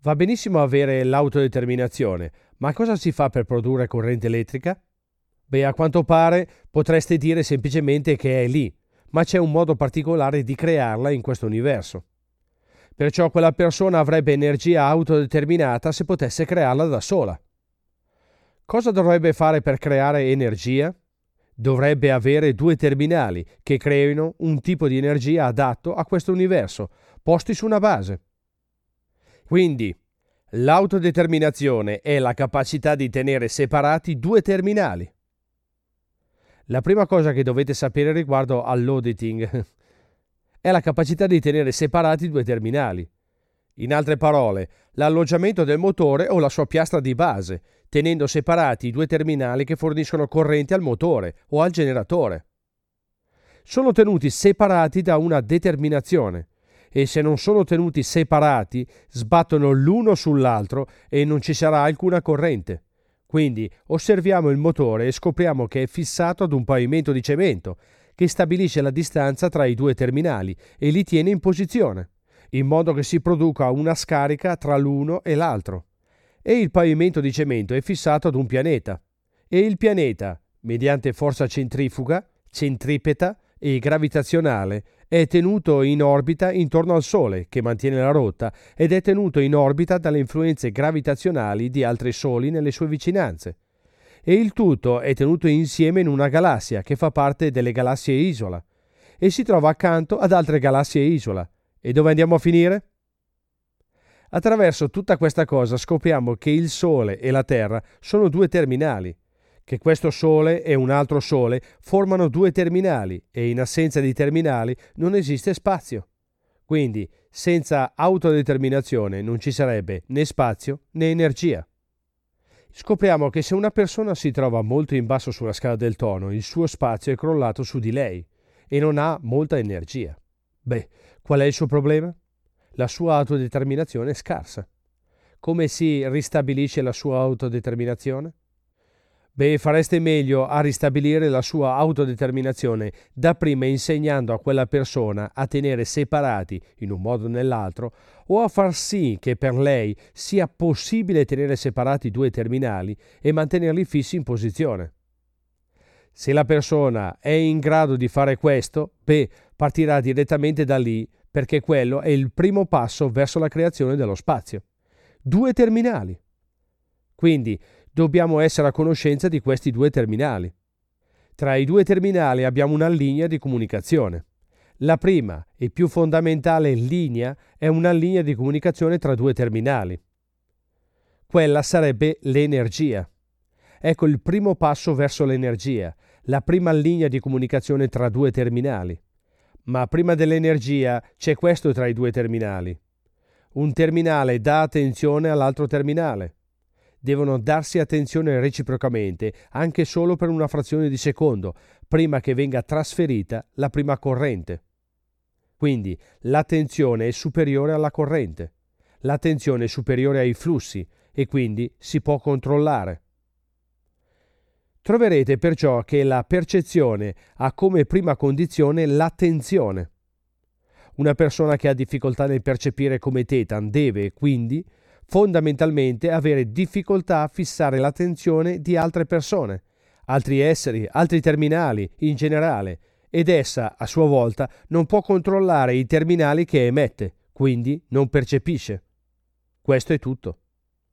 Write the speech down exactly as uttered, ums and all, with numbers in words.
Va benissimo avere l'autodeterminazione, ma cosa si fa per produrre corrente elettrica? Beh, a quanto pare potreste dire semplicemente che è lì, ma c'è un modo particolare di crearla in questo universo. Perciò quella persona avrebbe energia autodeterminata se potesse crearla da sola. Cosa dovrebbe fare per creare energia? Dovrebbe avere due terminali che creino un tipo di energia adatto a questo universo, posti su una base. Quindi, l'autodeterminazione è la capacità di tenere separati due terminali. La prima cosa che dovete sapere riguardo all'auditing è la capacità di tenere separati due terminali. In altre parole, l'alloggiamento del motore o la sua piastra di base, tenendo separati i due terminali che forniscono corrente al motore o al generatore. Sono tenuti separati da una determinazione e se non sono tenuti separati sbattono l'uno sull'altro e non ci sarà alcuna corrente. Quindi osserviamo il motore e scopriamo che è fissato ad un pavimento di cemento che stabilisce la distanza tra i due terminali e li tiene in posizione, in modo che si produca una scarica tra l'uno e l'altro. E il pavimento di cemento è fissato ad un pianeta. E il pianeta, mediante forza centrifuga, centripeta e gravitazionale, è tenuto in orbita intorno al Sole, che mantiene la rotta, ed è tenuto in orbita dalle influenze gravitazionali di altri soli nelle sue vicinanze. E il tutto è tenuto insieme in una galassia che fa parte delle galassie isola e si trova accanto ad altre galassie isola. E dove andiamo a finire? Attraverso tutta questa cosa scopriamo che il Sole e la Terra sono due terminali, che questo Sole e un altro Sole formano due terminali e in assenza di terminali non esiste spazio. Quindi, senza autodeterminazione non ci sarebbe né spazio né energia. Scopriamo che se una persona si trova molto in basso sulla scala del tono, il suo spazio è crollato su di lei e non ha molta energia. Beh, qual è il suo problema? La sua autodeterminazione è scarsa. Come si ristabilisce la sua autodeterminazione? Beh, fareste meglio a ristabilire la sua autodeterminazione dapprima insegnando a quella persona a tenere separati, in un modo o nell'altro, o a far sì che per lei sia possibile tenere separati due terminali e mantenerli fissi in posizione. Se la persona è in grado di fare questo, beh, partirà direttamente da lì perché quello è il primo passo verso la creazione dello spazio. Due terminali. Quindi dobbiamo essere a conoscenza di questi due terminali. Tra i due terminali abbiamo una linea di comunicazione. La prima e più fondamentale linea è una linea di comunicazione tra due terminali. Quella sarebbe l'energia. Ecco il primo passo verso l'energia, la prima linea di comunicazione tra due terminali. Ma prima dell'energia c'è questo tra i due terminali. Un terminale dà attenzione all'altro terminale. Devono darsi attenzione reciprocamente, anche solo per una frazione di secondo, prima che venga trasferita la prima corrente. Quindi l'attenzione è superiore alla corrente. L'attenzione è superiore ai flussi e quindi si può controllare. Troverete perciò che la percezione ha come prima condizione l'attenzione. Una persona che ha difficoltà nel percepire come tetan deve, quindi, fondamentalmente avere difficoltà a fissare l'attenzione di altre persone, altri esseri, altri terminali in generale, ed essa, a sua volta, non può controllare i terminali che emette, quindi non percepisce. Questo è tutto.